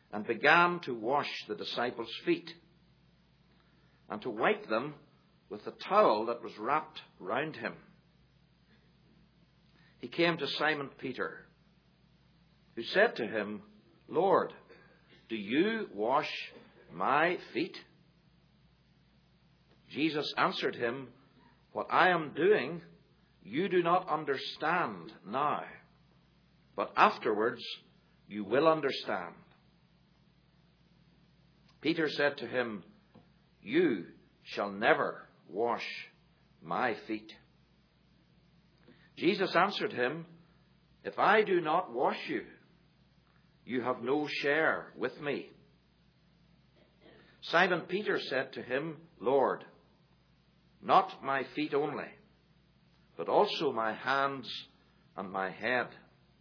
and began to wash the disciples' feet and to wipe them with the towel that was wrapped round him. He came to Simon Peter, who said to him, "Lord, do you wash my feet?" Jesus answered him, "What I am doing you do not understand now, but afterwards you will understand." Peter said to him, "You shall never wash my feet." Jesus answered him, "If I do not wash you, you have no share with me." Simon Peter said to him, "Lord, not my feet only, but also my hands and my head."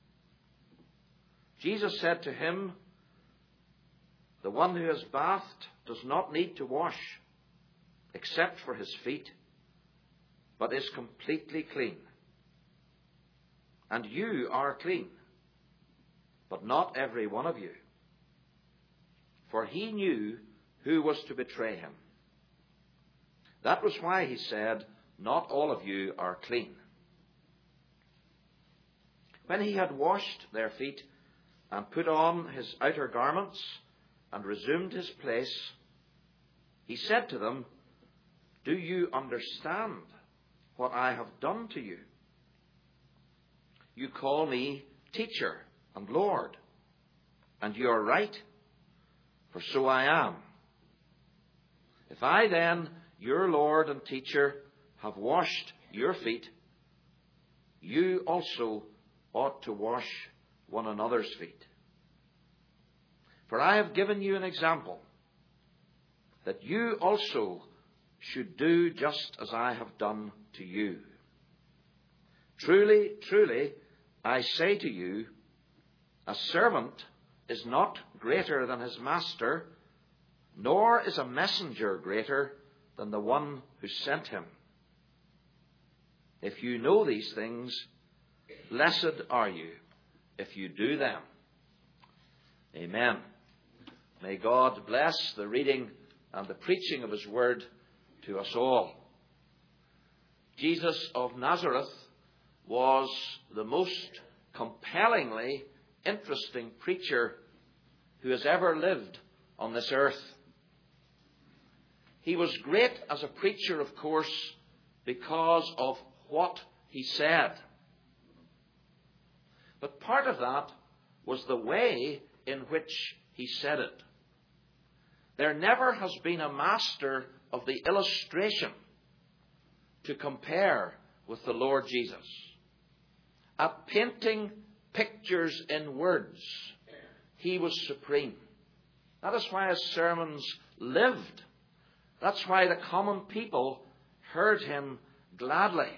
Jesus said to him, "The one who is bathed does not need to wash, except for his feet, but is completely clean. And you are clean, but not every one of you." For he knew who was to betray him. That was why he said, "Not all of you are clean." When he had washed their feet and put on his outer garments and resumed his place, he said to them, "Do you understand what I have done to you? You call me teacher and Lord, and you are right, for so I am. If I then, your Lord and teacher, have washed your feet, you also ought to wash one another's feet. For I have given you an example, that you also should do just as I have done to you. Truly, truly, I say to you, a servant is not greater than his master, nor is a messenger greater than the one who sent him. If you know these things, blessed are you if you do them." Amen. May God bless the reading and the preaching of his word to us all. Jesus of Nazareth was the most compellingly interesting preacher who has ever lived on this earth. He was great as a preacher, of course, because of what he said. But part of that was the way in which he said it. There never has been a master of the illustration to compare with the Lord Jesus. At painting pictures in words, he was supreme. That is why his sermons lived. That's why the common people heard him gladly.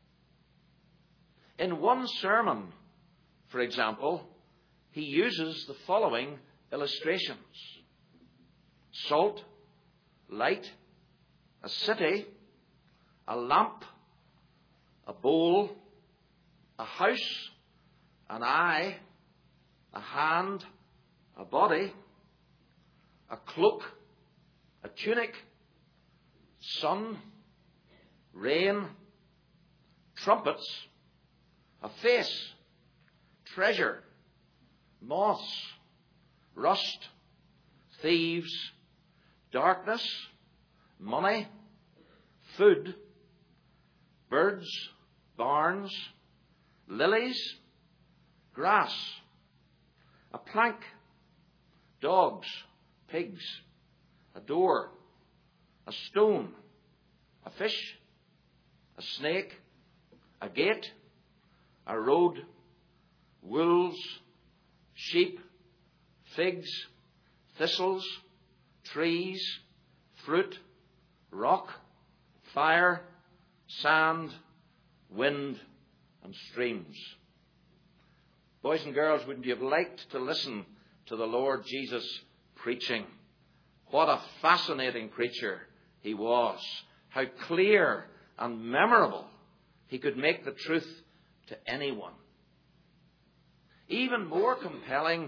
In one sermon, for example, he uses the following illustrations: salt, light, a city, a lamp, a bowl, a house, an eye, a hand, a body, a cloak, a tunic, sun, rain, trumpets, a face, treasure, moths, rust, thieves, darkness, money, food, birds, barns, lilies, grass, a plank, dogs, pigs, a door, a stone, a fish, a snake, a gate, a road, wolves, sheep, figs, thistles, trees, fruit, rock, fire, sand, wind, and streams. Boys and girls, wouldn't you have liked to listen to the Lord Jesus preaching? What a fascinating preacher he was. How clear and memorable he could make the truth to anyone. Even more compelling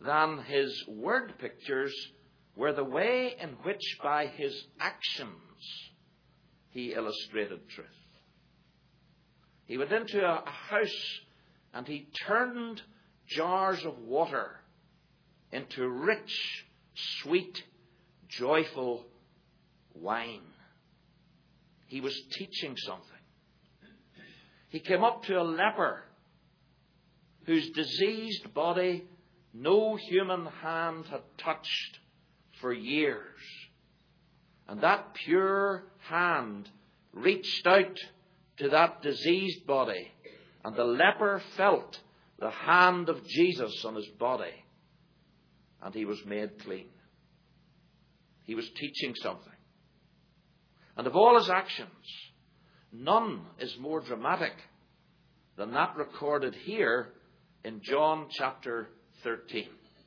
than his word pictures were the way in which by his actions he illustrated truth. He went into a house and he turned jars of water into rich, sweet, joyful wine. He was teaching something. He came up to a leper whose diseased body no human hand had touched for years. And that pure hand reached out to that diseased body, and the leper felt the hand of Jesus on his body, and he was made clean. He was teaching something. And of all his actions, none is more dramatic than that recorded here in John chapter 13.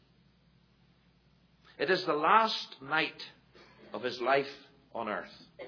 It is the last night of his life on earth.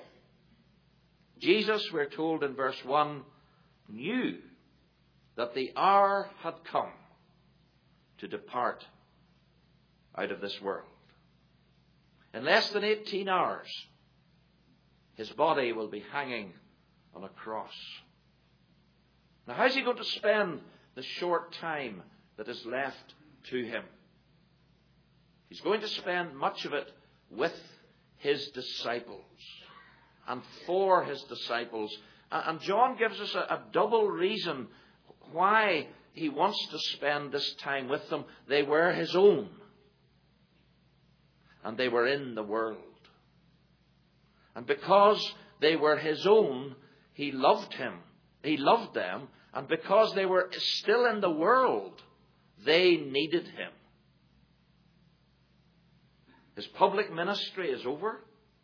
Jesus, we're told in verse 1, knew that the hour had come to depart out of this world. In less than 18 hours, his body will be hanging on a cross. Now, how's he going to spend the short time that is left to him? He's going to spend much of it with his disciples and for his disciples. And John gives us a double reason why he wants to spend this time with them. They were his own, and they were in the world. And because they were his own, he loved them, and because they were still in the world, they needed him. His public ministry is over.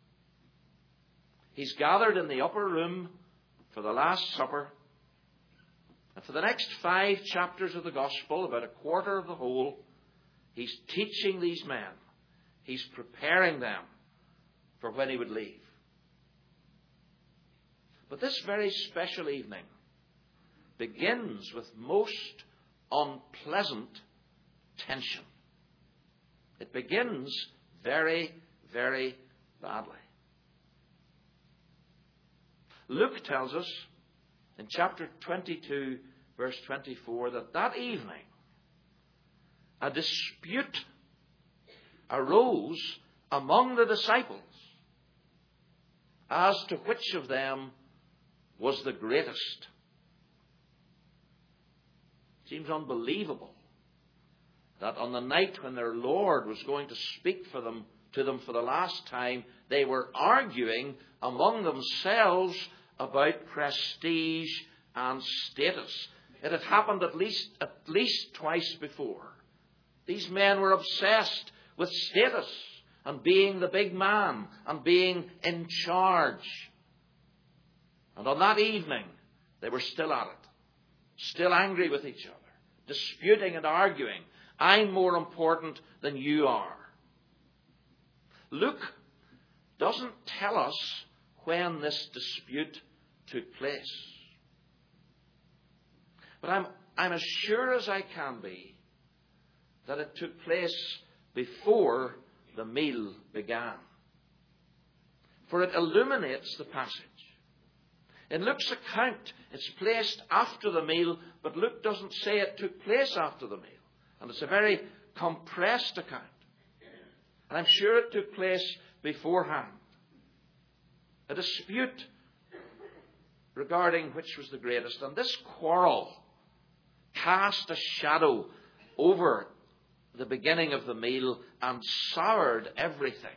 He's gathered in the upper room for the Last Supper. And for the next 5 chapters of the Gospel, about a quarter of the whole, he's teaching these men. He's preparing them for when he would leave. But this very special evening begins with most unpleasant tension. It begins very, very badly. Luke tells us in chapter 22, verse 24, that evening a dispute arose among the disciples as to which of them was the greatest. It seems unbelievable that on the night when their Lord was going to speak to them for the last time, they were arguing among themselves about prestige and status. It had happened at least twice before. These men were obsessed with status and being the big man and being in charge. And on that evening, they were still at it, still angry with each other, disputing and arguing. I'm more important than you are. Luke doesn't tell us when this dispute took place. But I'm as sure as I can be that it took place before the meal began. For it illuminates the passage. In Luke's account, it's placed after the meal, but Luke doesn't say it took place after the meal. And it's a very compressed account. And I'm sure it took place beforehand. A dispute regarding which was the greatest. And this quarrel cast a shadow over the beginning of the meal and soured everything.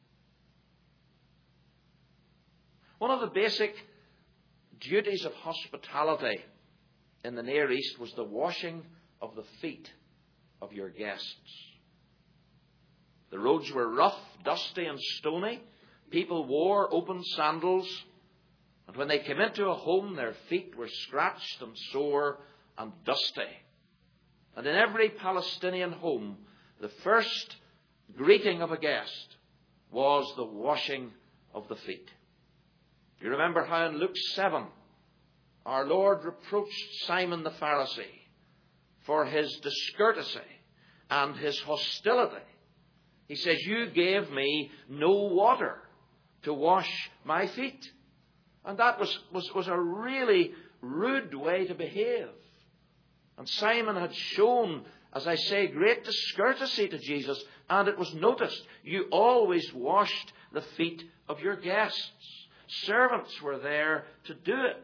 One of the basic duties of hospitality in the Near East was the washing of the feet of your guests. The roads were rough, dusty and stony. People wore open sandals. And when they came into a home, their feet were scratched and sore and dusty. And in every Palestinian home, the first greeting of a guest was the washing of the feet. You remember how in Luke 7, our Lord reproached Simon the Pharisee for his discourtesy and his hostility. He says, you gave me no water to wash my feet. And that was a really rude way to behave. And Simon had shown, as I say, great discourtesy to Jesus, and it was noticed. You always washed the feet of your guests. Servants were there to do it.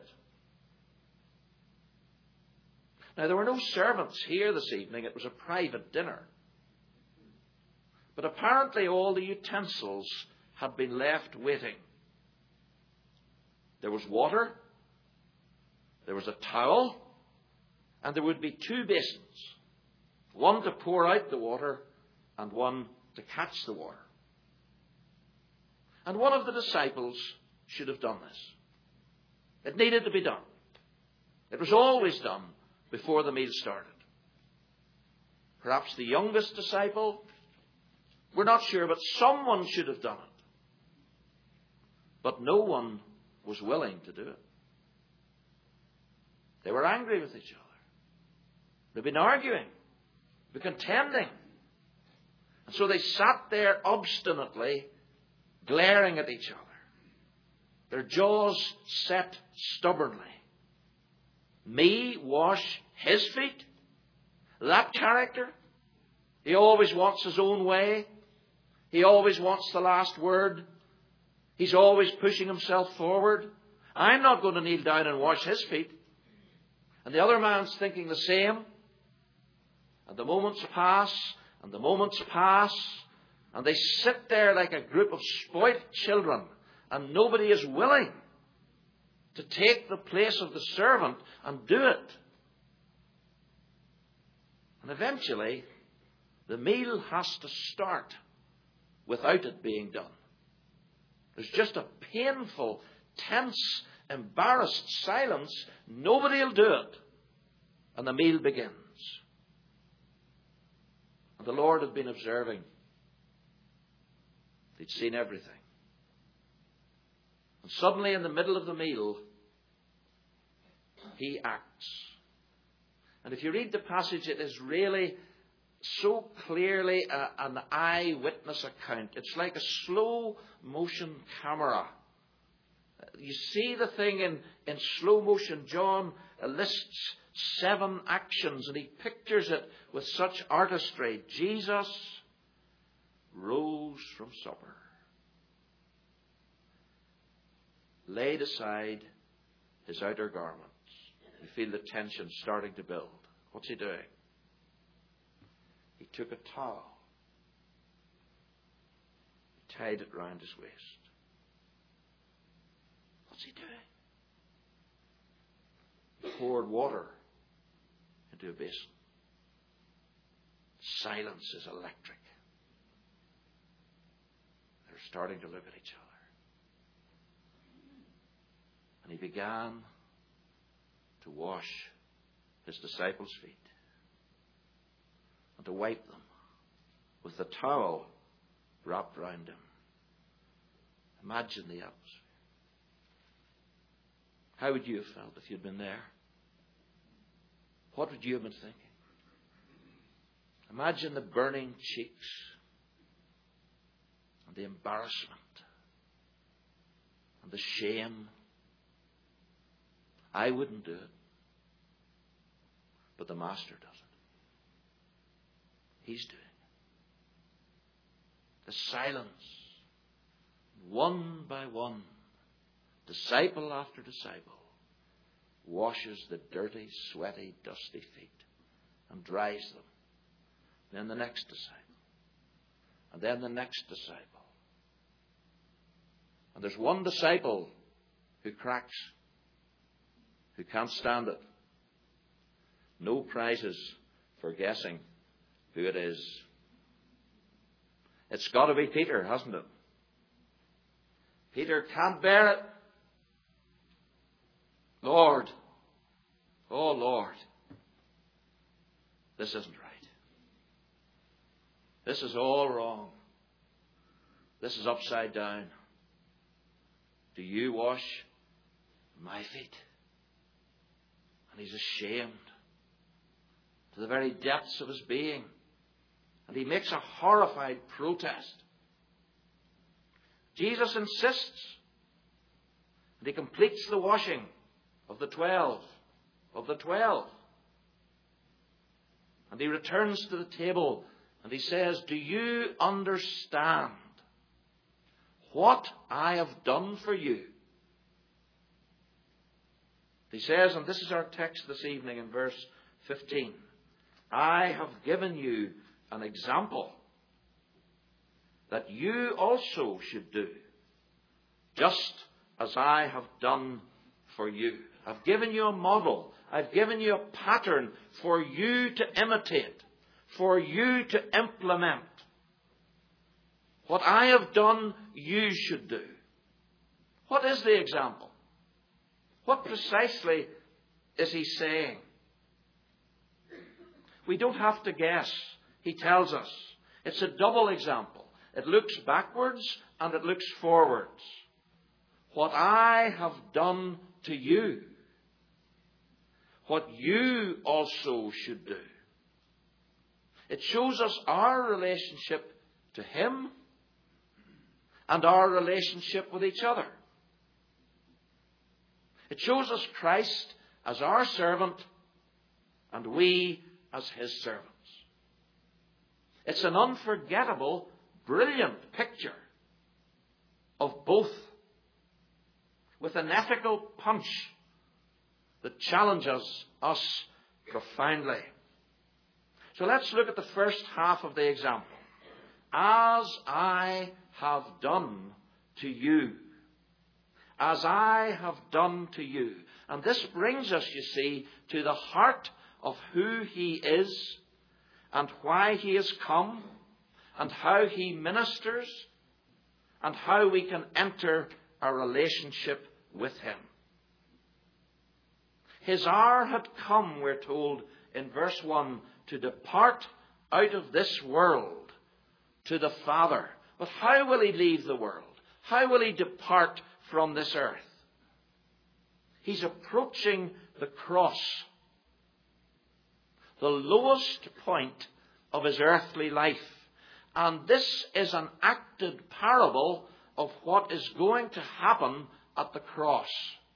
Now, there were no servants here this evening. It was a private dinner. But apparently all the utensils had been left waiting. There was water, there was a towel, and there would be 2 basins. One to pour out the water and one to catch the water. And one of the disciples should have done this. It needed to be done. It was always done before the meal started. Perhaps the youngest disciple, we're not sure, but someone should have done it. But no one was willing to do it. They were angry with each other. They'd been arguing, they'd been contending. And so they sat there obstinately, glaring at each other, their jaws set stubbornly. Me wash his feet? That character? He always wants his own way. He always wants the last word. He's always pushing himself forward. I'm not going to kneel down and wash his feet. And the other man's thinking the same. And the moments pass, and the moments pass, and they sit there like a group of spoilt children, and nobody is willing to take the place of the servant and do it. And eventually, the meal has to start without it being done. There's just a painful, tense, embarrassed silence. Nobody will do it. And the meal begins. And the Lord had been observing. He'd seen everything. And suddenly, in the middle of the meal, he acts. And if you read the passage, it is really so clearly an eyewitness account. It's like a slow motion camera. You see the thing in slow motion. John lists 7 actions, and he pictures it with such artistry. Jesus rose from supper, laid aside his outer garments. You feel the tension starting to build. What's he doing? He took a towel. He tied it round his waist. What's he doing? He poured water into a basin. Silence is electric. They're starting to look at each other. And he began to wash his disciples' feet and to wipe them with the towel wrapped round him. Imagine the atmosphere. How would you have felt if you'd been there? What would you have been thinking? Imagine the burning cheeks and the embarrassment and the shame. I wouldn't do it, but the Master does it. He's doing it. The silence, one by one, disciple after disciple, washes the dirty, sweaty, dusty feet and dries them. Then the next disciple. And then the next disciple. And there's one disciple who cracks, who can't stand it. No prizes for guessing who it is. It's got to be Peter, hasn't it? Peter can't bear it. Lord, oh Lord, this isn't right. This is all wrong. This is upside down. Do you wash my feet? And he's ashamed to the very depths of his being. And he makes a horrified protest. Jesus insists. And he completes the washing of the 12. And he returns to the table and he says, do you understand what I have done for you? He says, and this is our text this evening in verse 15, I have given you an example that you also should do, just as I have done for you. I've given you a model. I've given you a pattern for you to imitate, for you to implement. What I have done, you should do. What is the example? What precisely is he saying? We don't have to guess. He tells us. It's a double example. It looks backwards and it looks forwards. What I have done to you, what you also should do. It shows us our relationship to him and our relationship with each other. It shows us Christ as our servant and we as his servants. It's an unforgettable, brilliant picture of both, with an ethical punch that challenges us profoundly. So let's look at the first half of the example. As I have done to you. As I have done to you. And this brings us, you see, to the heart of who he is and why he has come and how he ministers and how we can enter a relationship with him. His hour had come, we're told in verse 1, to depart out of this world to the Father. But how will he leave the world? How will he depart from this earth? He's approaching the cross, the lowest point of his earthly life. And this is an acted parable of what is going to happen at the cross.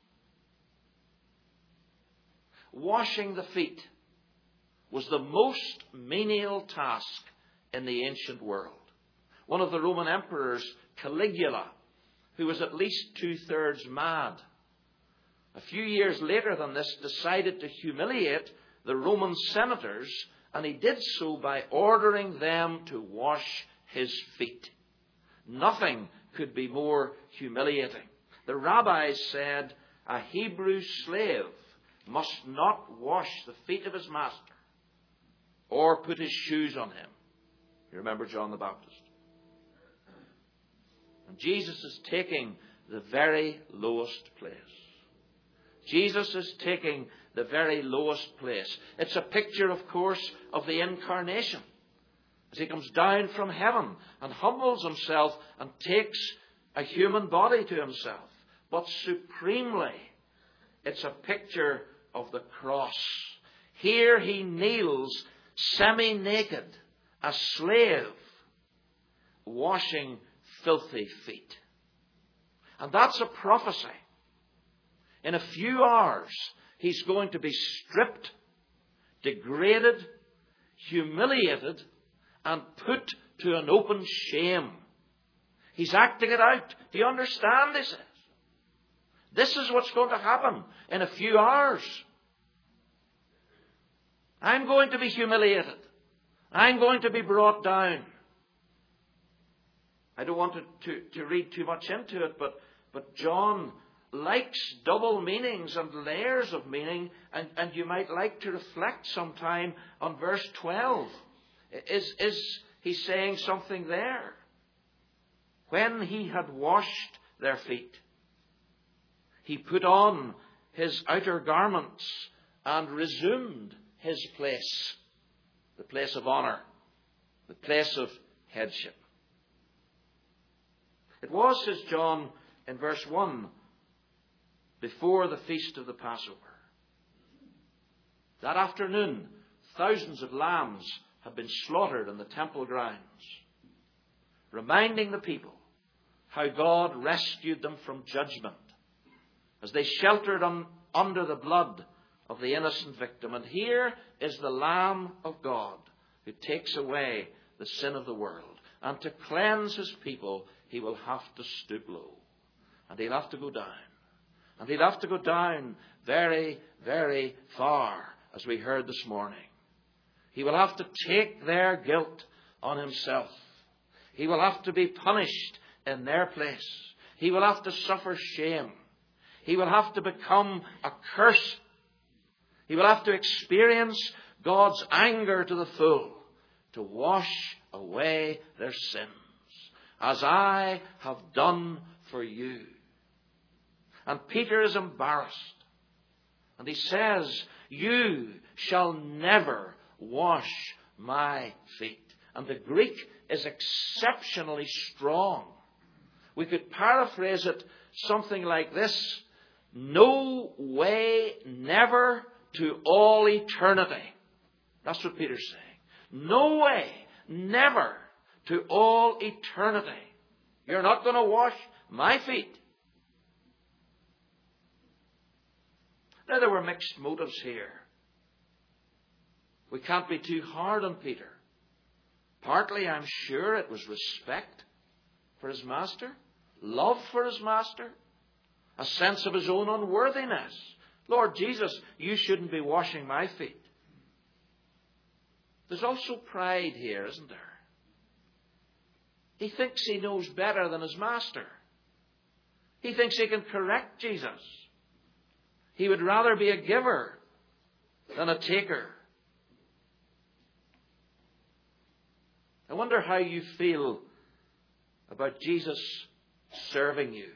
Washing the feet was the most menial task in the ancient world. One of the Roman emperors, Caligula, who was at least 2/3 mad, a few years later than this, decided to humiliate the Roman senators, and he did so by ordering them to wash his feet. Nothing could be more humiliating. The rabbis said a Hebrew slave must not wash the feet of his master or put his shoes on him. You remember John the Baptist. And Jesus is taking the very lowest place. Jesus is taking the very lowest place. It's a picture, of course, of the incarnation. As he comes down from heaven and humbles himself and takes a human body to himself. But supremely, it's a picture of the cross. Here he kneels semi-naked, a slave, washing filthy feet. And that's a prophecy. In a few hours, he's going to be stripped, degraded, humiliated, and put to an open shame. He's acting it out. Do you understand, he says? This is what's going to happen in a few hours. I'm going to be humiliated. I'm going to be brought down. I don't want to read too much into it, but John likes double meanings and layers of meaning, and you might like to reflect sometime on verse 12. Is he saying something there? When he had washed their feet, he put on his outer garments and resumed his place, the place of honor, the place of headship. It was, says John in verse 1, before the feast of the Passover. That afternoon, thousands of lambs had been slaughtered in the temple grounds, reminding the people how God rescued them from judgment as they sheltered under the blood of the innocent victim. And here is the Lamb of God who takes away the sin of the world. And to cleanse his people, he will have to stoop low. And he'll have to go down. And he'll have to go down very, very far, as we heard this morning. He will have to take their guilt on himself. He will have to be punished in their place. He will have to suffer shame. He will have to become a curse. He will have to experience God's anger to the full to wash away their sins, as I have done for you. And Peter is embarrassed. And he says, you shall never wash my feet. And the Greek is exceptionally strong. We could paraphrase it something like this: no way, never, to all eternity. That's what Peter's saying. No way, never, to all eternity. You're not going to wash my feet. Now, there were mixed motives here. We can't be too hard on Peter. Partly, I'm sure, it was respect for his master, love for his master, a sense of his own unworthiness. Lord Jesus, you shouldn't be washing my feet. There's also pride here, isn't there? He thinks he knows better than his master. He thinks he can correct Jesus. He would rather be a giver than a taker. I wonder how you feel about Jesus serving you.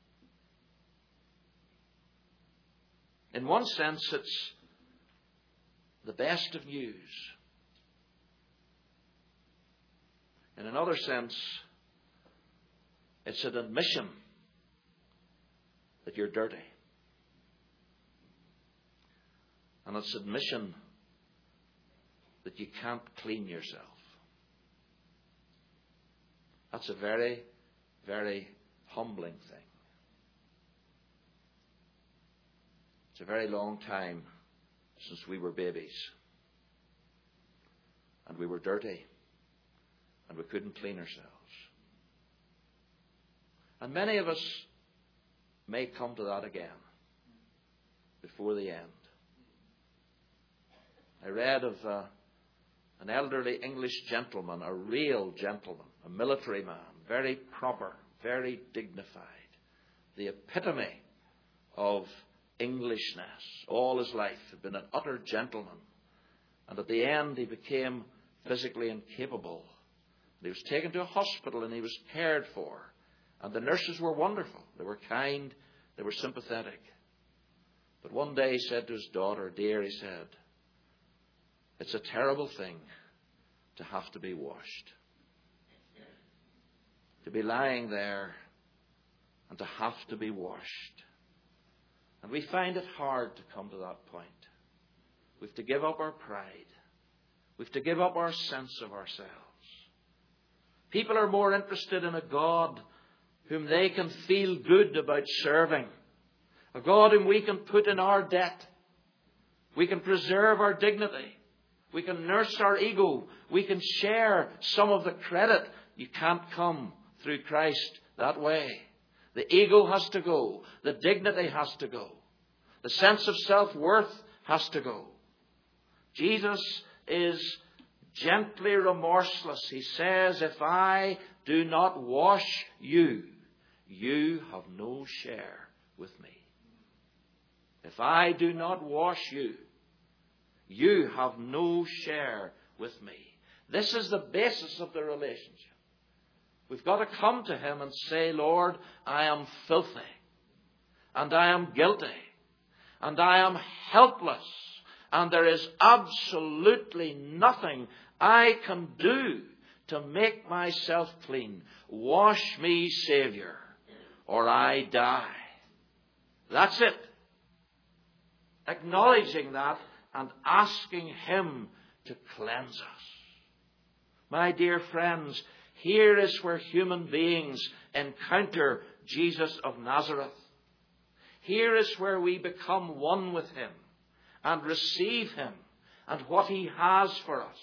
In one sense, it's the best of news. In another sense, it's an admission that you're dirty. And it's admission that you can't clean yourself. That's a very, very humbling thing. It's a very long time since we were babies. And we were dirty. And we couldn't clean ourselves. And many of us may come to that again before the end. I read of an elderly English gentleman, a real gentleman, a military man, very proper, very dignified, the epitome of Englishness. All his life had been an utter gentleman. And at the end he became physically incapable. He was taken to a hospital and he was cared for. And the nurses were wonderful. They were kind. They were sympathetic. But one day he said to his daughter, "Dear," he said, "it's a terrible thing to have to be washed. To be lying there and to have to be washed." And we find it hard to come to that point. We have to give up our pride. We have to give up our sense of ourselves. People are more interested in a God whom they can feel good about serving. A God whom we can put in our debt. We can preserve our dignity. We can nurse our ego. We can share some of the credit. You can't come through Christ that way. The ego has to go. The dignity has to go. The sense of self-worth has to go. Jesus is gently remorseless. He says, "If I do not wash you, you have no share with me. If I do not wash you, you have no share with me." This is the basis of the relationship. We've got to come to him and say, "Lord, I am filthy, and I am guilty, and I am helpless, and there is absolutely nothing I can do to make myself clean. Wash me, Savior, or I die." That's it. Acknowledging that and asking him to cleanse us. My dear friends, here is where human beings encounter Jesus of Nazareth. Here is where we become one with him and receive him and what he has for us.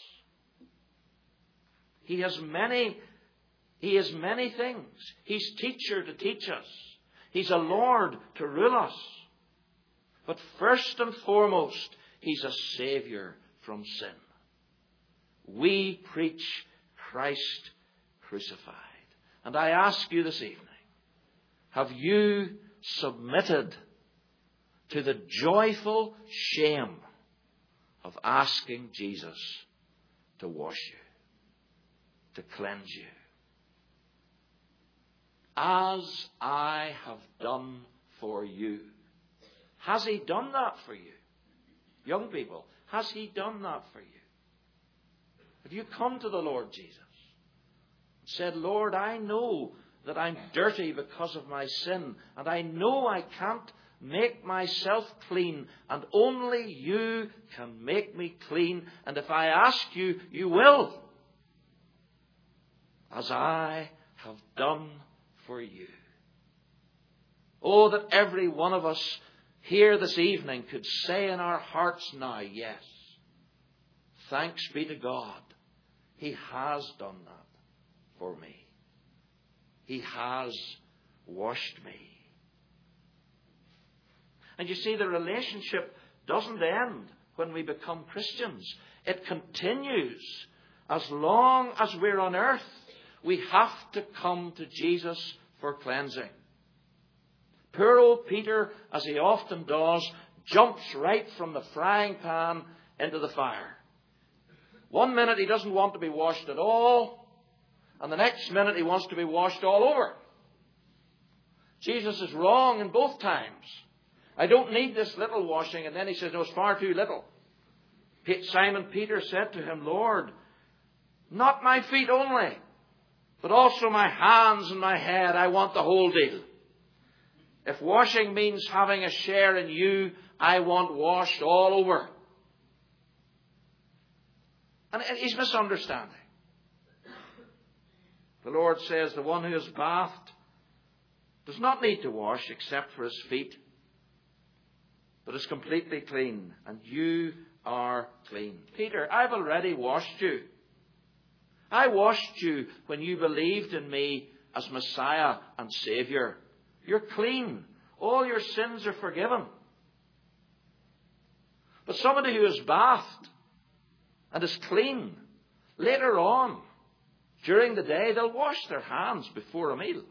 He has many things. He's teacher to teach us. He's a Lord to rule us. But first and foremost, he's a Saviour from sin. We preach Christ crucified. And I ask you this evening, have you submitted to the joyful shame of asking Jesus to wash you, to cleanse you? As I have done for you. Has he done that for you? Young people, has he done that for you? Have you come to the Lord Jesus and said, Lord, I know that I'm dirty because of my sin, and I know I can't make myself clean, and only you can make me clean, and if I ask you, you will, as I have done for you. Oh, that every one of us here this evening could say in our hearts now, yes, thanks be to God, he has done that for me. He has washed me. And you see, the relationship doesn't end when we become Christians. It continues. As long as we're on earth, we have to come to Jesus for cleansing. Poor old Peter, as he often does, jumps right from the frying pan into the fire. One minute he doesn't want to be washed at all, and the next minute he wants to be washed all over. Jesus is wrong in both times. I don't need this little washing, and then he says, no, it's far too little. Simon Peter said to him, Lord, not my feet only, but also my hands and my head. I want the whole deal. If washing means having a share in you, I want washed all over. And he's misunderstanding. The Lord says the one who is bathed does not need to wash except for his feet, but is completely clean, and you are clean. Peter, I've already washed you. I washed you when you believed in me as Messiah and Saviour. You're clean. All your sins are forgiven. But somebody who is bathed and is clean, later on, during the day, they'll wash their hands before a meal.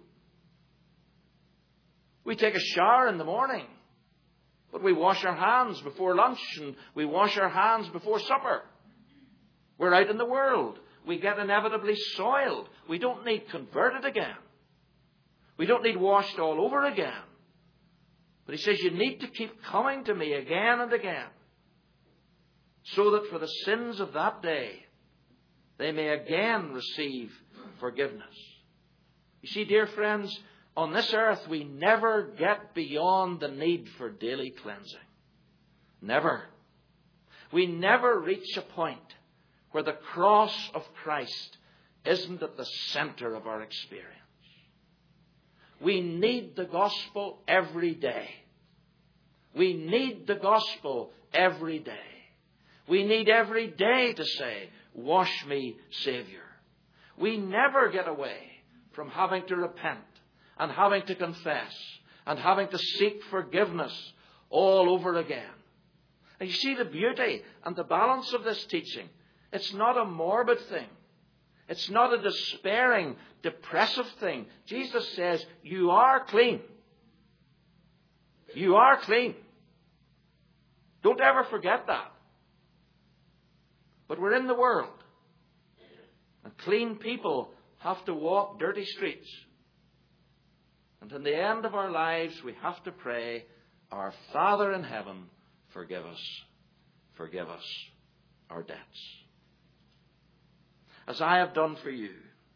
We take a shower in the morning, but we wash our hands before lunch, and we wash our hands before supper. We're out in the world. We get inevitably soiled. We don't need converted again. We don't need washed all over again. But he says you need to keep coming to me again and again, so that for the sins of that day, they may again receive forgiveness. You see, dear friends, on this earth we never get beyond the need for daily cleansing. Never. We never reach a point where the cross of Christ isn't at the center of our experience. We need the gospel every day. We need the gospel every day. We need every day to say, wash me, Saviour. We never get away from having to repent and having to confess and having to seek forgiveness all over again. And you see the beauty and the balance of this teaching. It's not a morbid thing. It's not a despairing, depressive thing. Jesus says, you are clean. You are clean. Don't ever forget that. But we're in the world. And clean people have to walk dirty streets. And in the end of our lives, we have to pray, our Father in heaven, forgive us. Forgive us our debts. As I have done for you.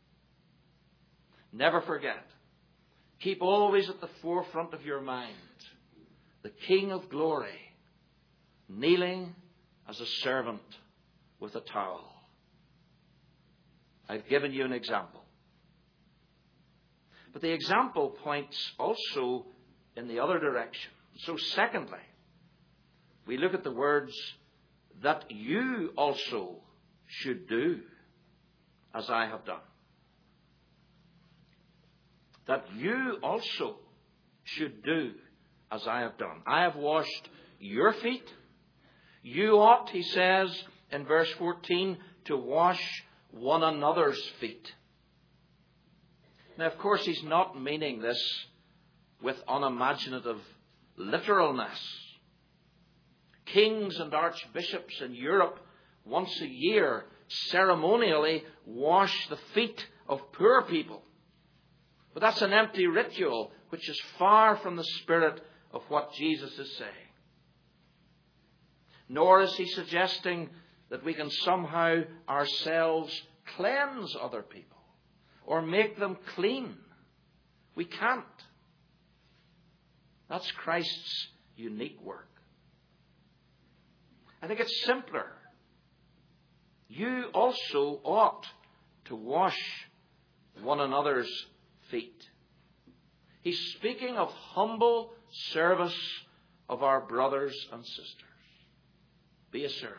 Never forget. Keep always at the forefront of your mind the King of glory kneeling as a servant with a towel. I've given you an example. But the example points also in the other direction. So secondly, we look at the words, that you also should do as I have done. That you also should do as I have done. I have washed your feet. You ought, he says in verse 14, to wash one another's feet. Now, of course, he's not meaning this with unimaginative literalness. Kings and archbishops in Europe once a year ceremonially wash the feet of poor people. But that's an empty ritual which is far from the spirit of what Jesus is saying. Nor is he suggesting that we can somehow ourselves cleanse other people or make them clean. We can't. That's Christ's unique work. I think it's simpler. You also ought to wash one another's feet. He's speaking of humble service of our brothers and sisters. Be a servant.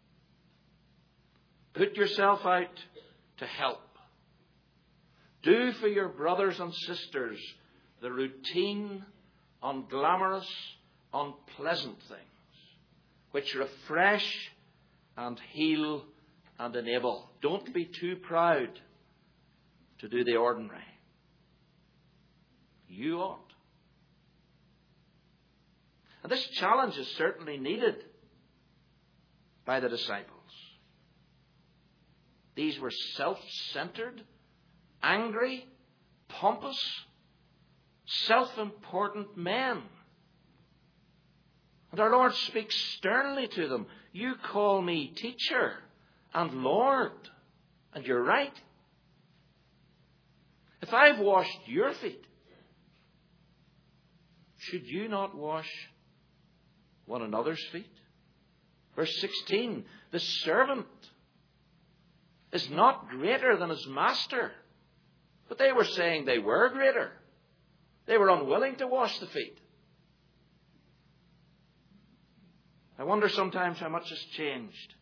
Put yourself out to help. Do for your brothers and sisters the routine, unglamorous, unpleasant things which refresh and heal and enable. Don't be too proud to do the ordinary. You ought. And this challenge is certainly needed by the disciples. These were self-centered, angry, pompous, self-important men. And our Lord speaks sternly to them. You call me teacher and Lord, and you're right. If I've washed your feet, should you not wash one another's feet? Verse 16, the servant is not greater than his master. But they were saying they were greater. They were unwilling to wash the feet. I wonder sometimes how much has changed.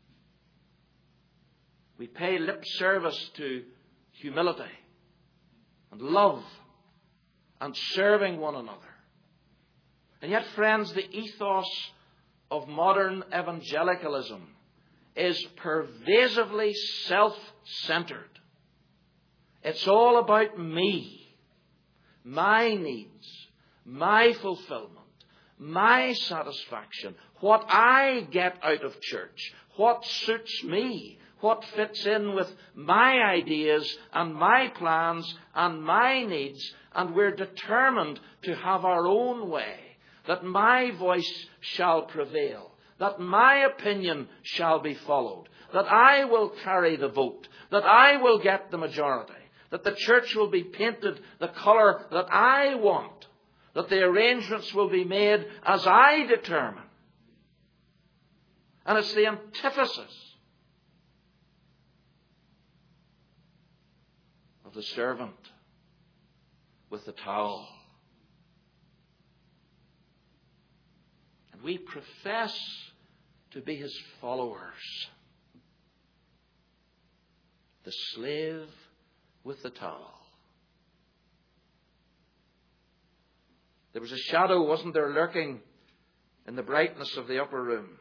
We pay lip service to humility and love and serving one another. And yet, friends, the ethos of modern evangelicalism is pervasively self-centered. It's all about me, my needs, my fulfillment, my satisfaction, what I get out of church, what suits me, what fits in with my ideas and my plans and my needs, and we're determined to have our own way, that my voice shall prevail, that my opinion shall be followed, that I will carry the vote, that I will get the majority, that the church will be painted the colour that I want, that the arrangements will be made as I determine. And it's the antithesis of the servant with the towel. And we profess to be his followers. The slave with the towel. There was a shadow, wasn't there, lurking in the brightness of the upper room.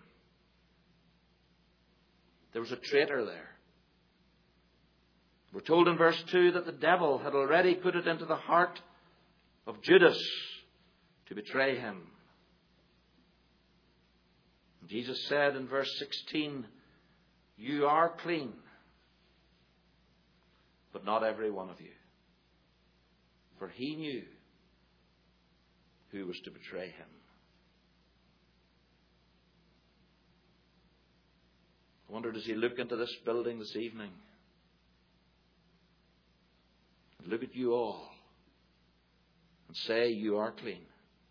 There was a traitor there. We're told in verse 2 that the devil had already put it into the heart of Judas to betray him. Jesus said in verse 16, you are clean, but not every one of you. For he knew who was to betray him. I wonder, does he look into this building this evening and look at you all and say, you are clean,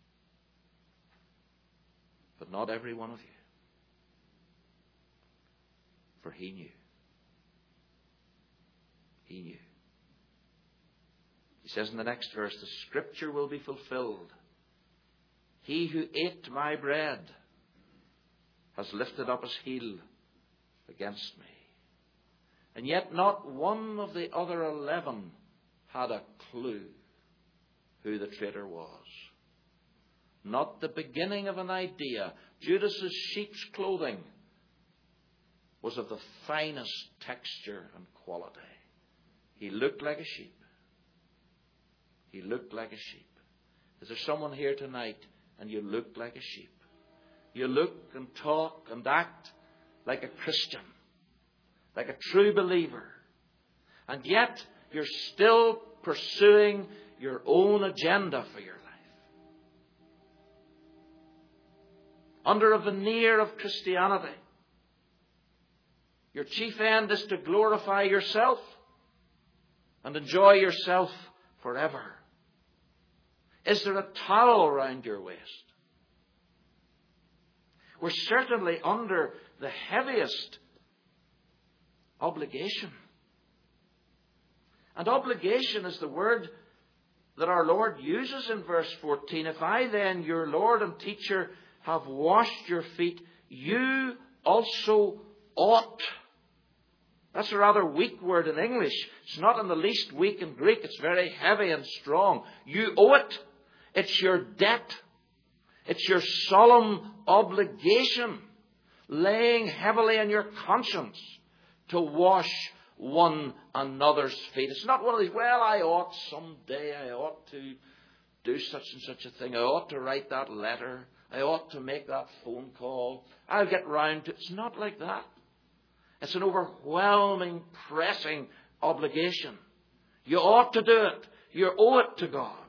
but not every one of you. For he knew. He knew. He says in the next verse, the scripture will be fulfilled. He who ate my bread has lifted up his heel against me. And yet not one of the other 11 had a clue who the traitor was. Not the beginning of an idea. Judas's sheep's clothing was of the finest texture and quality. He looked like a sheep. He looked like a sheep. Is there someone here tonight and you look like a sheep? You look and talk and act like a Christian, like a true believer. And yet you're still pursuing your own agenda for your life. Under a veneer of Christianity. Your chief end is to glorify yourself and enjoy yourself forever. Is there a towel around your waist? We're certainly under the heaviest obligation. And obligation is the word that our Lord uses in verse 14. If I then, your Lord and teacher, have washed your feet, you also ought. That's a rather weak word in English. It's not in the least weak in Greek. It's very heavy and strong. You owe it. It's your debt. It's your solemn obligation, laying heavily on your conscience to wash one another's feet. It's not one of these, well, I ought someday, I ought to do such and such a thing. I ought to write that letter. I ought to make that phone call. I'll get round to it. It's not like that. It's an overwhelming, pressing obligation. You ought to do it. You owe it to God.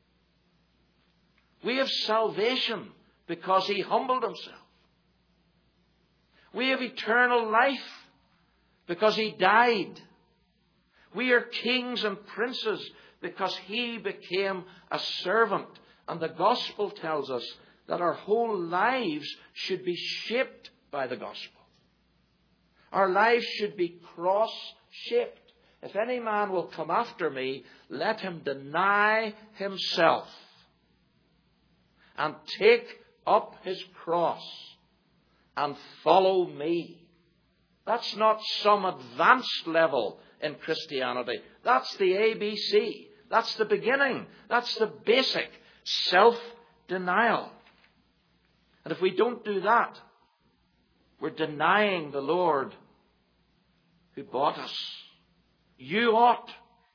We have salvation because He humbled Himself. We have eternal life because He died. We are kings and princes because He became a servant. And the gospel tells us that our whole lives should be shaped by the gospel. Our lives should be cross-shaped. If any man will come after me, let him deny himself and take up his cross and follow me. That's not some advanced level in Christianity. That's the ABC. That's the beginning. That's the basic self-denial. And if we don't do that, we're denying the Lord who bought us. You ought.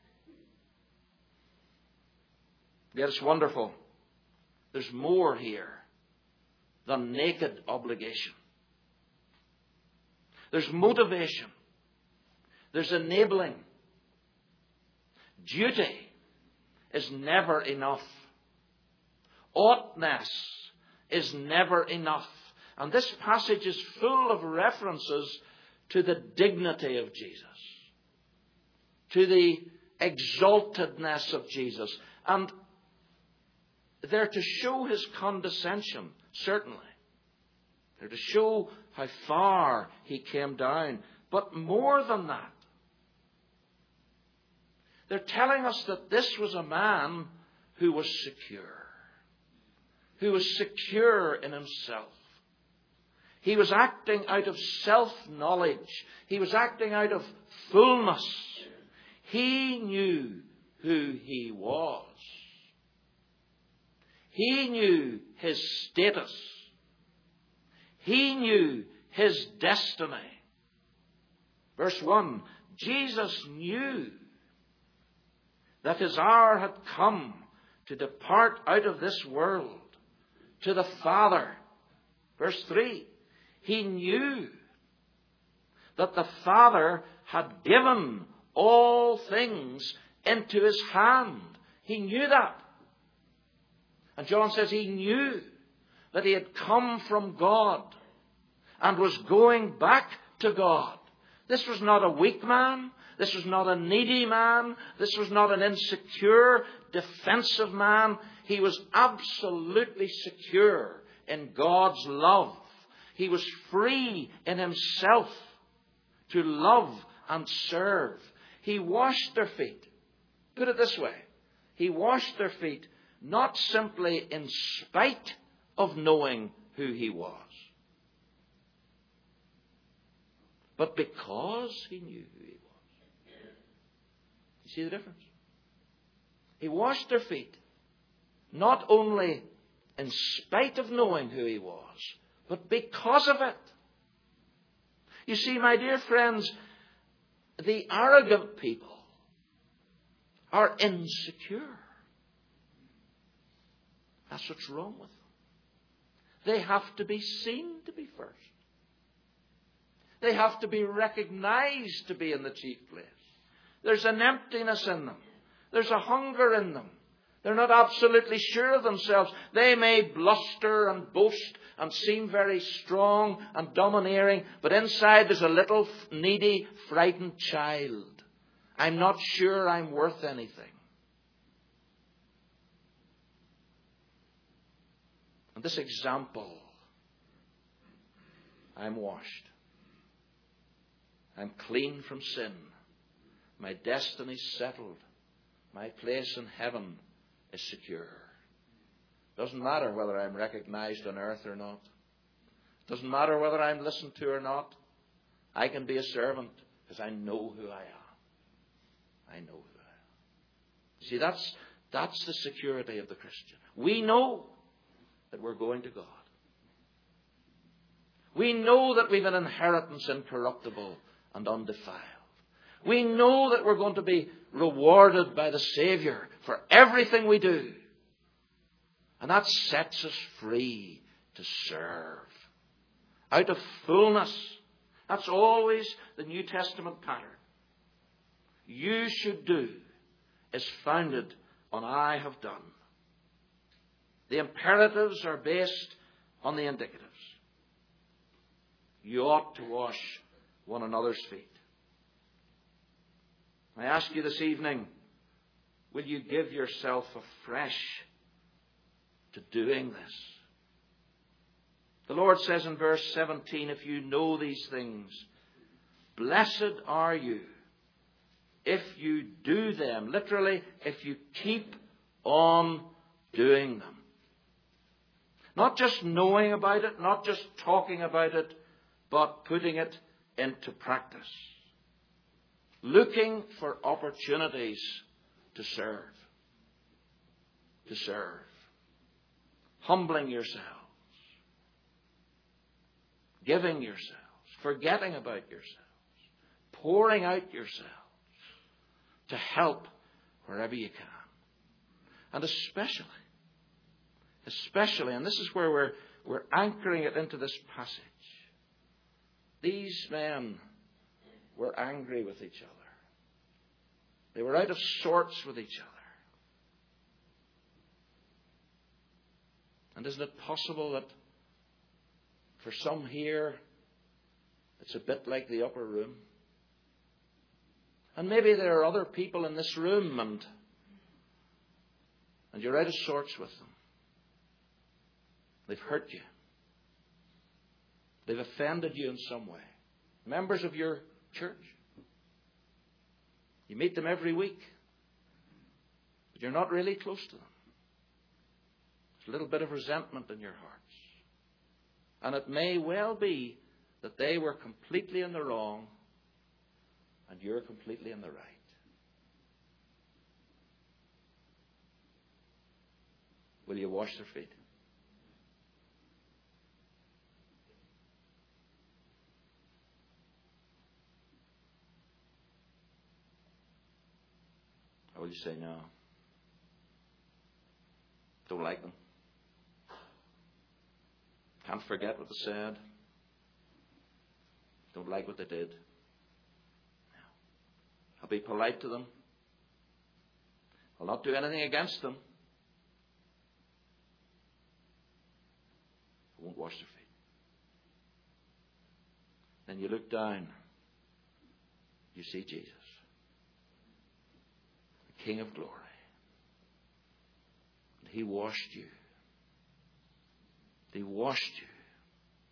Yet it's wonderful. There's more here than naked obligation. There's motivation. There's enabling. Duty is never enough. Oughtness is never enough. And this passage is full of references to the dignity of Jesus, to the exaltedness of Jesus. And they're to show His condescension, certainly. They're to show how far He came down. But more than that, they're telling us that this was a man who was secure. Who was secure in himself. He was acting out of self-knowledge. He was acting out of fullness. He knew who he was. He knew his status. He knew his destiny. Verse 1, Jesus knew that his hour had come to depart out of this world to the Father. Verse 3, he knew that the Father had given all things into his hand. He knew that. And John says he knew that he had come from God and was going back to God. This was not a weak man. This was not a needy man. This was not an insecure, defensive man. He was absolutely secure in God's love. He was free in himself to love and serve. He washed their feet. Put it this way. He washed their feet not simply in spite of knowing who he was, but because he knew who he was. You see the difference? He washed their feet not only in spite of knowing who he was, but because of it. You see, my dear friends, the arrogant people are insecure. That's what's wrong with them. They have to be seen to be first. They have to be recognized to be in the chief place. There's an emptiness in them. There's a hunger in them. They're not absolutely sure of themselves. They may bluster and boast and seem very strong and domineering, but inside there's a little needy, frightened child. I'm not sure I'm worth anything. And this example, I'm washed. I'm clean from sin. My destiny's settled. My place in heaven is secure. Doesn't matter whether I'm recognized on earth or not. Doesn't matter whether I'm listened to or not. I can be a servant because I know who I am. I know who I am. See, that's the security of the Christian. We know that we're going to God. We know that we've an inheritance incorruptible and undefiled. We know that we're going to be rewarded by the Savior for everything we do. And that sets us free to serve. Out of fullness. That's always the New Testament pattern. You should do is founded on I have done. The imperatives are based on the indicatives. You ought to wash one another's feet. I ask you this evening, will you give yourself afresh to doing this? The Lord says in verse 17, if you know these things, blessed are you if you do them. Literally, if you keep on doing them. Not just knowing about it, not just talking about it, but putting it into practice. Looking for opportunities to serve. To serve. Humbling yourselves. Giving yourselves. Forgetting about yourselves. Pouring out yourselves. To help wherever you can. And especially, and this is where we're anchoring it into this passage. These men were angry with each other. They were out of sorts with each other. And isn't it possible that for some here, it's a bit like the upper room? And maybe there are other people in this room and you're out of sorts with them. They've hurt you. They've offended you in some way. Members of your church. You meet them every week. But you're not really close to them. There's a little bit of resentment in your hearts. And it may well be that they were completely in the wrong and you're completely in the right. Will you wash their feet? Or will you say no? Don't like them. Can't forget what they said. Don't like what they did. I'll be polite to them. I'll not do anything against them. I won't wash their feet. Then you look down. You see Jesus. The King of glory. And He washed you. He washed you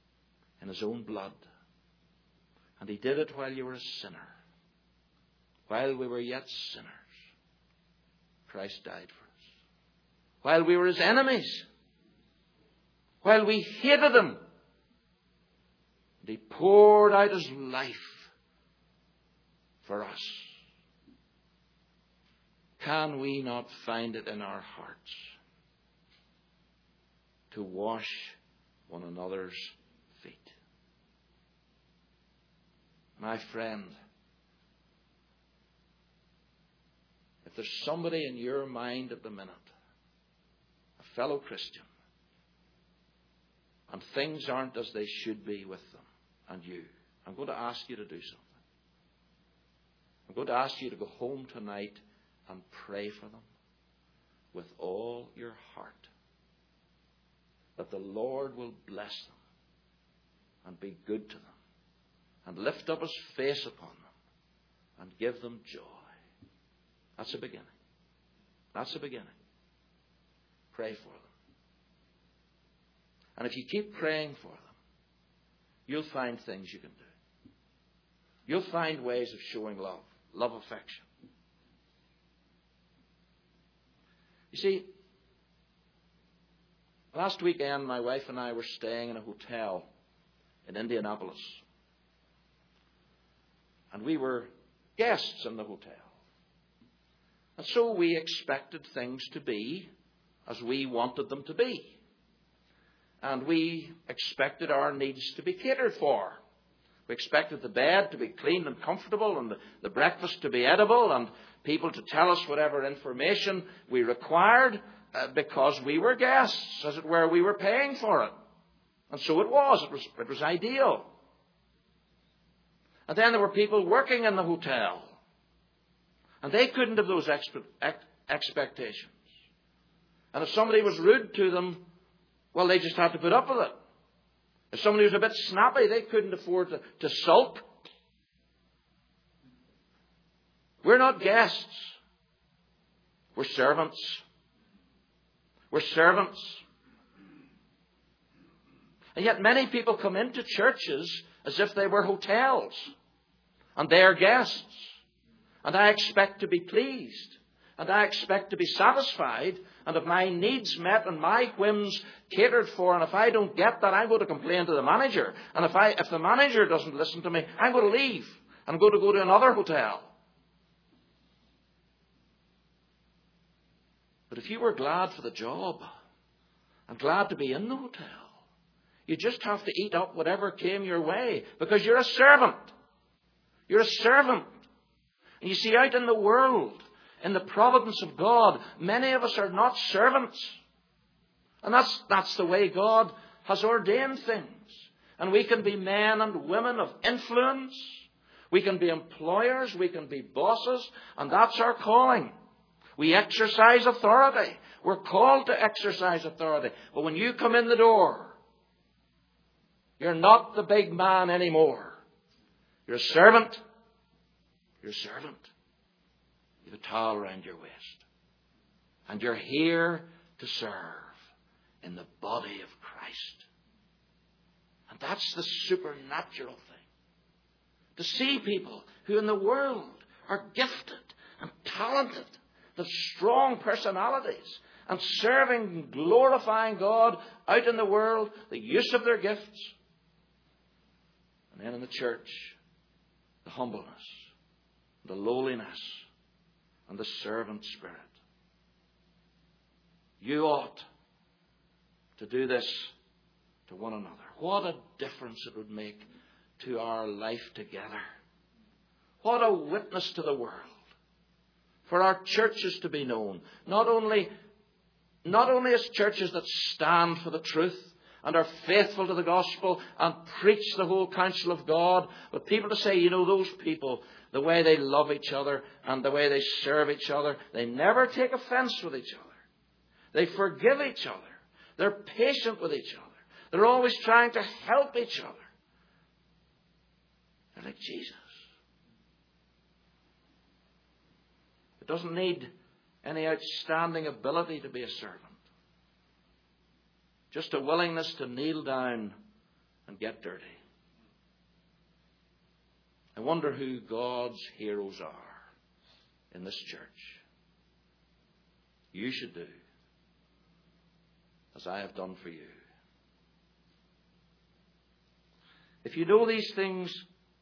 in His own blood. And He did it while you were a sinner. while we were yet sinners, Christ died for us. While we were his enemies, while we hated him, and he poured out his life for us. Can we not find it in our hearts to wash one another's feet? My friend, if there's somebody in your mind at the minute, a fellow Christian, and things aren't as they should be with them and you, I'm going to ask you to do something. I'm going to ask you to go home tonight and pray for them with all your heart, that the Lord will bless them and be good to them and lift up his face upon them and give them joy. That's a beginning. That's a beginning. Pray for them. And if you keep praying for them, you'll find things you can do. You'll find ways of showing love affection. You see, last weekend my wife and I were staying in a hotel in Indianapolis. And we were guests in the hotel. And so we expected things to be as we wanted them to be. And we expected our needs to be catered for. We expected the bed to be clean and comfortable, and the breakfast to be edible, and people to tell us whatever information we required, because we were guests, as it were. We were paying for it. And so it was. It was ideal. And then there were people working in the hotel. And they couldn't have those expectations. And if somebody was rude to them, well, they just had to put up with it. If somebody was a bit snappy, they couldn't afford to sulk. We're not guests. We're servants. We're servants. And yet many people come into churches as if they were hotels. And they are guests. And I expect to be pleased. And I expect to be satisfied. And if my needs met and my whims catered for, and if I don't get that, I'm going to complain to the manager. And if the manager doesn't listen to me, I'm going to leave. I'm going to go to another hotel. But if you were glad for the job and glad to be in the hotel, you just have to eat up whatever came your way, because you're a servant. You're a servant. And you see, out in the world, in the providence of God, many of us are not servants. And that's the way God has ordained things. And we can be men and women of influence. We can be employers. We can be bosses. And that's our calling. We exercise authority. We're called to exercise authority. But when you come in the door, you're not the big man anymore. You're a servant. You're a servant. You have a towel around your waist. And you're here to serve in the body of Christ. And that's the supernatural thing. To see people who in the world are gifted and talented, have strong personalities, and serving and glorifying God out in the world, the use of their gifts. And then in the church, the humbleness, the lowliness, and the servant spirit. You ought to do this to one another. What a difference it would make to our life together. What a witness to the world. For our churches to be known. Not only as churches that stand for the truth and are faithful to the gospel and preach the whole counsel of God, but people to say, those people, the way they love each other and the way they serve each other, they never take offense with each other. They forgive each other. They're patient with each other. They're always trying to help each other. They're like Jesus. It doesn't need any outstanding ability to be a servant. Just a willingness to kneel down and get dirty. I wonder who God's heroes are. in this church. You should do as I have done for you. If you know these things,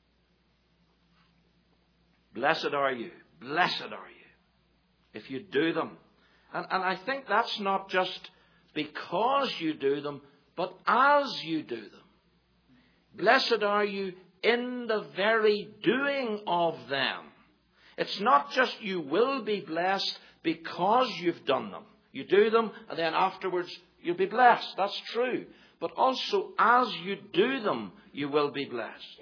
blessed are you. Blessed are you if you do them. And I think that's not just because you do them, but as you do them. Blessed are you in the very doing of them. It's not just you will be blessed because you've done them. You do them and then afterwards you'll be blessed. That's true. But also as you do them, you will be blessed.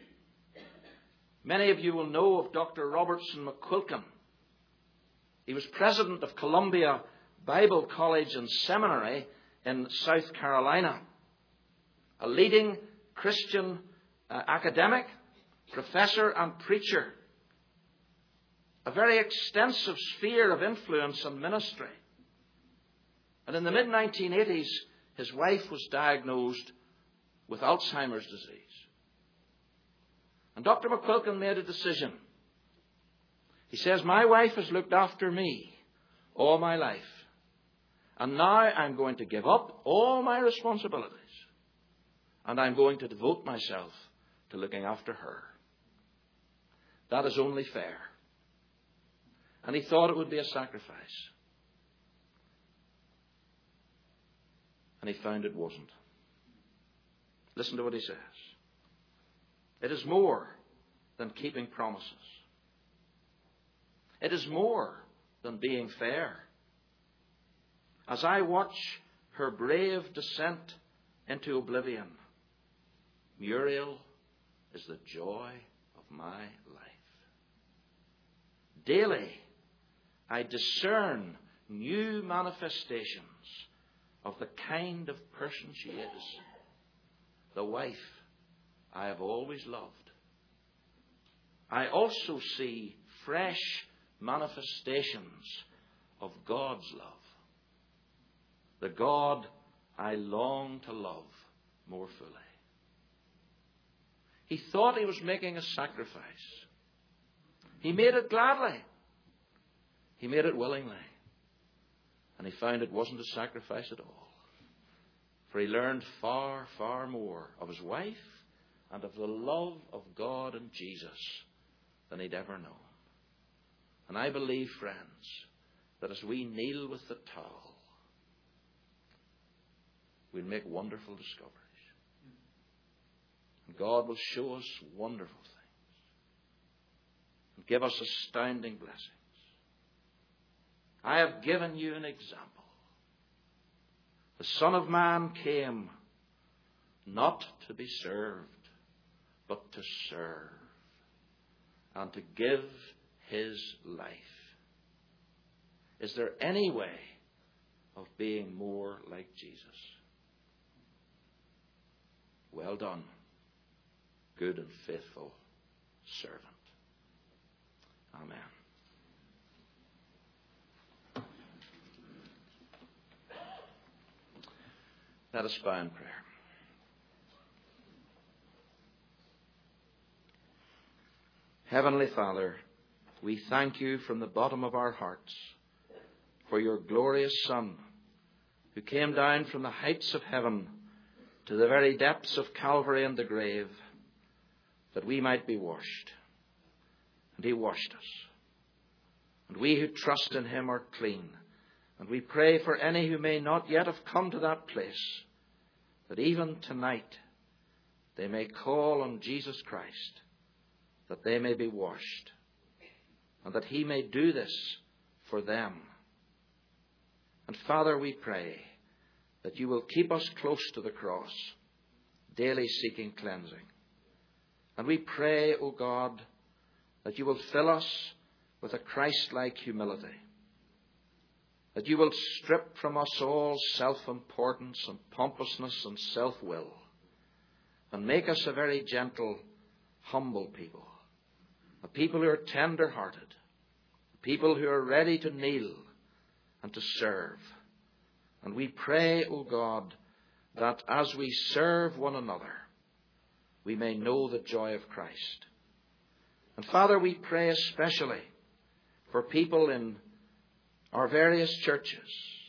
Many of you will know of Dr. Robertson McQuilkin. He was president of Columbia Bible College and Seminary in South Carolina. A leading Christian academic, professor and preacher. A very extensive sphere of influence and ministry. And in the mid-1980s, his wife was diagnosed with Alzheimer's disease. And Dr. McQuilkin made a decision. He says, my wife has looked after me all my life. And now I'm going to give up all my responsibilities. And I'm going to devote myself to looking after her. That is only fair. And he thought it would be a sacrifice. And he found it wasn't. Listen to what he says. It is more than keeping promises. It is more than being fair. As I watch her brave descent into oblivion, Muriel is the joy of my life. Daily, I discern new manifestations of the kind of person she is, the wife I have always loved. I also see fresh manifestations of God's love, the God I long to love more fully. He thought he was making a sacrifice. He made it gladly. He made it willingly. And he found it wasn't a sacrifice at all. For he learned far, far more of his wife and of the love of God and Jesus than he'd ever known. And I believe, friends, that as we kneel with the towel, we'll make wonderful discoveries. And God will show us wonderful things and give us astounding blessings. I have given you an example. The Son of Man came not to be served, but to serve and to give his life. Is there any way of being more like Jesus? Well done, good and faithful servant. Amen. Let us bow in prayer. Heavenly Father, we thank you from the bottom of our hearts for your glorious Son, who came down from the heights of heaven to the very depths of Calvary and the grave, that we might be washed. And he washed us. And we who trust in him are clean. And we pray for any who may not yet have come to that place, that even tonight they may call on Jesus Christ, that they may be washed, and that he may do this for them. And Father, we pray that you will keep us close to the cross, daily seeking cleansing. And we pray, O God, that you will fill us with a Christ-like humility, that you will strip from us all self-importance and pompousness and self-will, and make us a very gentle, humble people, a people who are tender-hearted, people who are ready to kneel and to serve. And we pray, O God, that as we serve one another, we may know the joy of Christ. And Father, we pray especially for people in our various churches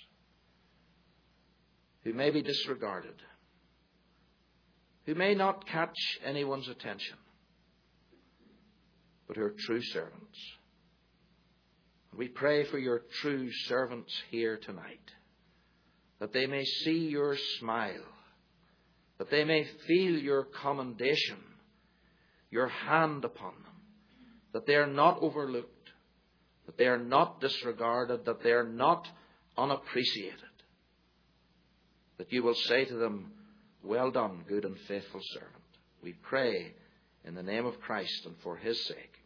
who may be disregarded, who may not catch anyone's attention, but who are true servants. We pray for your true servants here tonight, that they may see your smile, that they may feel your commendation, your hand upon them, that they are not overlooked, that they are not disregarded, that they are not unappreciated, that you will say to them, "Well done, good and faithful servant." We pray in the name of Christ and for his sake.